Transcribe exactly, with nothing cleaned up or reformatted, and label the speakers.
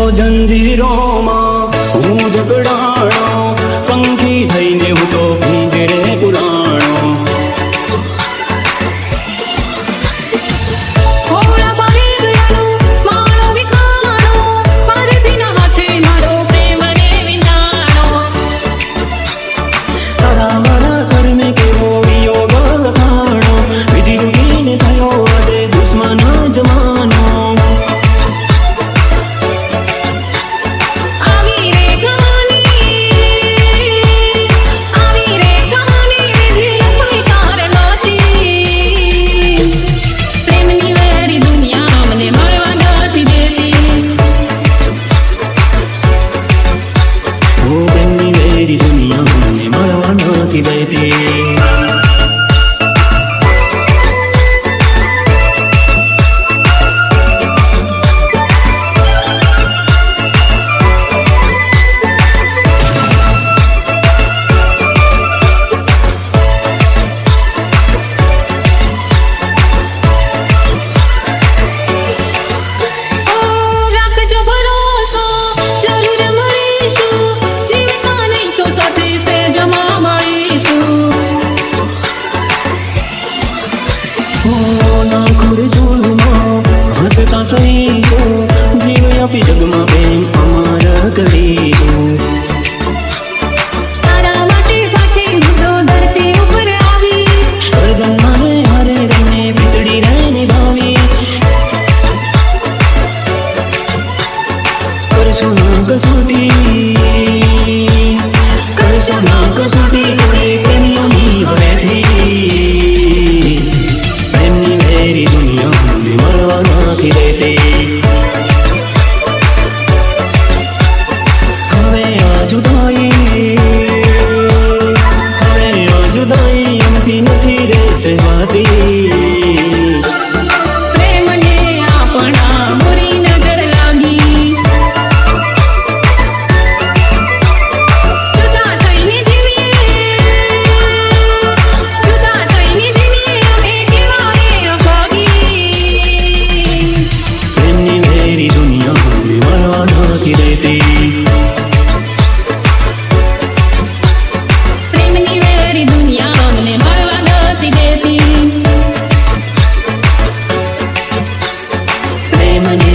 Speaker 1: જંજીરોમાં હું જગડાણો, પંખી થઈને હું તો ભીંજરે પુરાણો. તારા મારા કર્મે કેવો વિયોગ લખાણો, વિધિ રૂગીને થયો આજે દુશ્મન જમાનો. હસતા સહીશો, જીવ આપી જગમાં પ્રેમ અમાર કરીશું.
Speaker 2: તારા માટે પાછી હું તો ધરતી ઉપર આવી,
Speaker 1: સર્જનમાં રે હારે રહીને વીજળી રે નિભાવી. કરશો ના કસોટી, કરશો ના કસોટી કોઈ પ્રેમીઓની હવેથી. પ્રેમની વેરી દુનિયા મળવા નથી દેતી. હવે આ જુદાઈ, હવે આ જુદાઈ એમથી નથી રે સહેવાતી.
Speaker 2: પ્રેમને આપણા બુરી નજર લાગી, જુદા થઈને જીવીએ, જુદા થઈને જીવીએ અમે કેવા રે અભાગી.
Speaker 1: પ્રેમની વેરી દુનિયા મળવા નથી દેતી.
Speaker 2: પ્રેમની વેરી દુનિયા અમને મળવા નથી દેતી.
Speaker 1: પ્રેમની